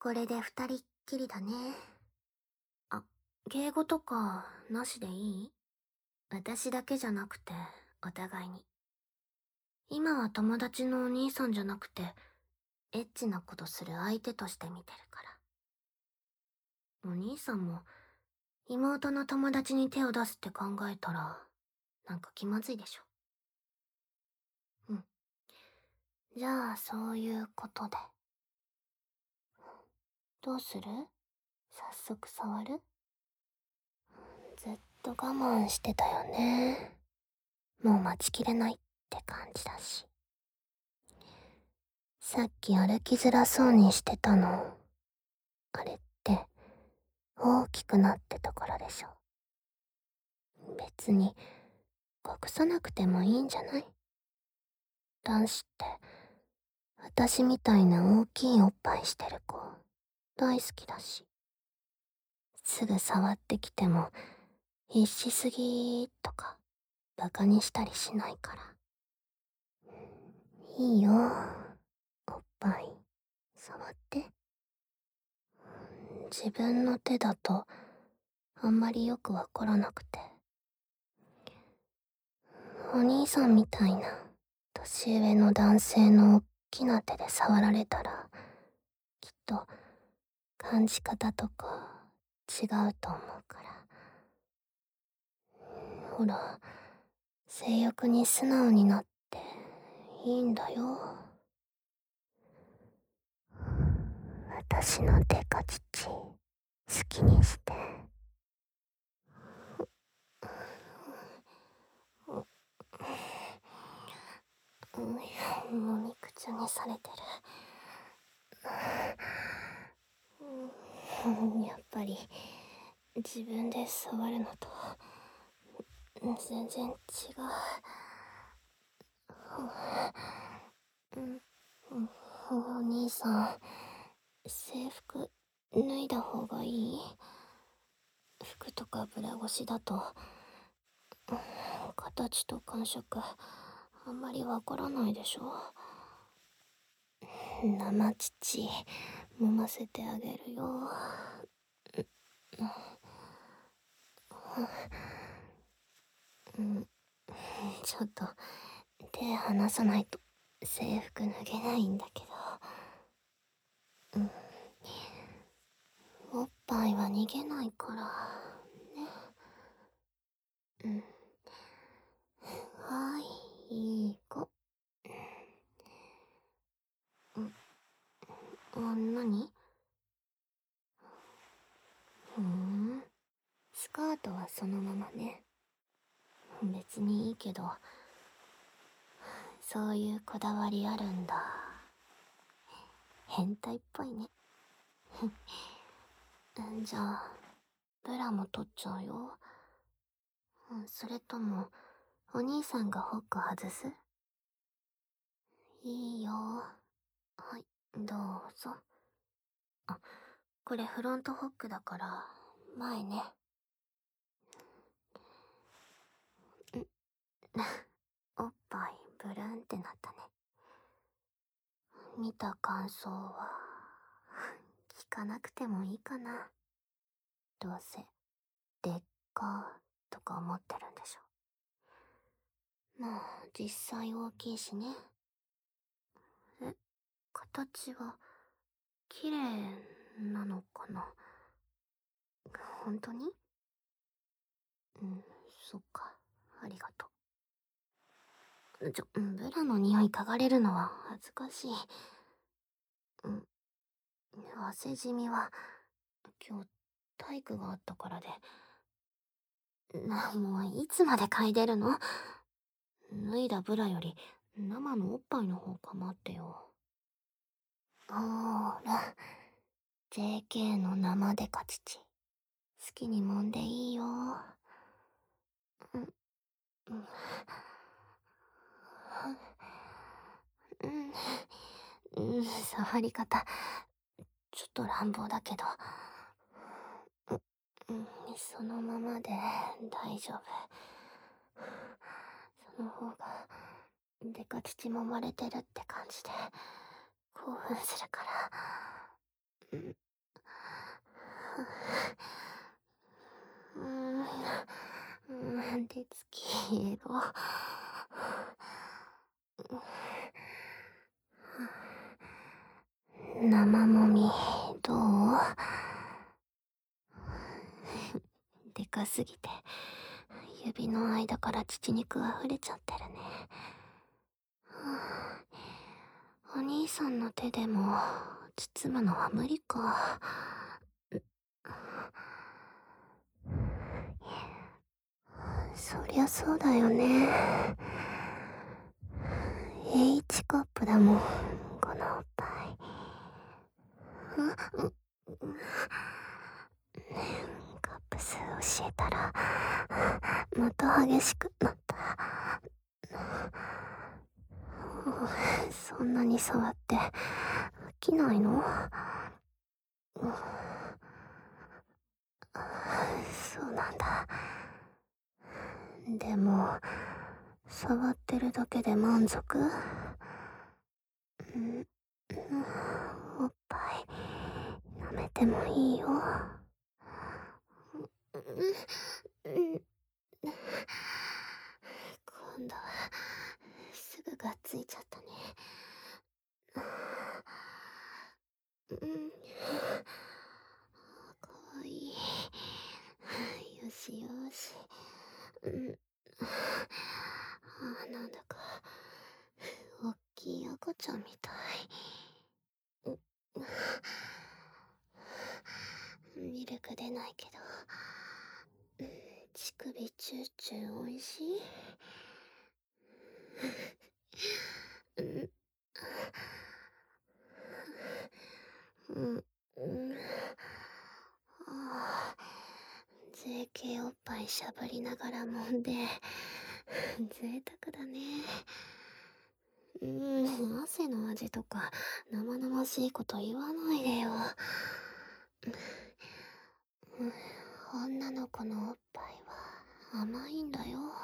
これで二人っきりだね。あ、敬語とか、なしでいい？私だけじゃなくて、お互いに。今は友達のお兄さんじゃなくて、エッチなことする相手として見てるから。お兄さんも、妹の友達に手を出すって考えたら、なんか気まずいでしょ。うん。じゃあ、そういうことで。どうする？早速触る？ずっと我慢してたよね。もう待ちきれないって感じだし。さっき歩きづらそうにしてたの。あれって、大きくなってたからでしょ。別に、隠さなくてもいいんじゃない？男子って、私みたいな大きいおっぱいしてる子、大好きだし。すぐ触ってきても、必死すぎとか、バカにしたりしないから。いいよ、おっぱい、触って。自分の手だと、あんまりよくわからなくて。お兄さんみたいな、年上の男性のおっきな手で触られたら、きっと、感じ方とか、違うと思うから。ほら、性欲に素直になって、いいんだよ。私のデカ乳、好きにして。もみくちゃにされてる。やっぱり、自分で触るのと、全然違う。お兄さん、制服脱いだ方がいい？服とかブラ越しだと、形と感触、あんまりわからないでしょ。生乳、揉ませてあげるよ。ちょっと、手離さないと制服脱げないんだけど。おっぱいは逃げないから、ね。はい、いい子。何？スカートはそのままね。別にいいけど、そういうこだわりあるんだ。変態っぽいね。じゃあ、ブラも取っちゃうよ。それとも、お兄さんがホック外す？いいよ。はい、どうぞ。あ、これフロントホックだから、前ね。おっぱいブルーンってなったね。見た感想は、聞かなくてもいいかな。どうせ、でっかーとか思ってるんでしょ。まあ、実際大きいしね。形は、綺麗なのかな？本当に？そっか。ありがとう。ブラの匂い嗅がれるのは恥ずかしい。汗じみは、今日、体育があったからで。もういつまで嗅いでるの？脱いだブラより、生のおっぱいの方か待ってよ。ほーら、JK の生デカ乳。好きに揉んでいいよ。触り方、ちょっと乱暴だけど。そのままで大丈夫。その方が、デカ乳揉まれてるって感じで、興奮するから。 手つきろ。生もみ、どう？でかすぎて、指の間から乳肉が溢れちゃってるね。お兄さんの手でも、包むのは無理か。そりゃそうだよね。H カップだもん、このおっぱい。カップ数教えたら、また激しくなった。そんなに触って飽きないの？そうなんだ。でも、触ってるだけで満足？おっぱい、舐めてもいいよ。今度は、すぐがっついちゃったね。かわいい。よしよし。なんだか、おっきい赤ちゃんみたい。ミルク出ないけど、乳首チューチューおいしい？JK おっぱいしゃぶりながら揉んで、贅沢だね。汗の味とか生々しいこと言わないでよ。女の子のおっぱいは甘いんだよ。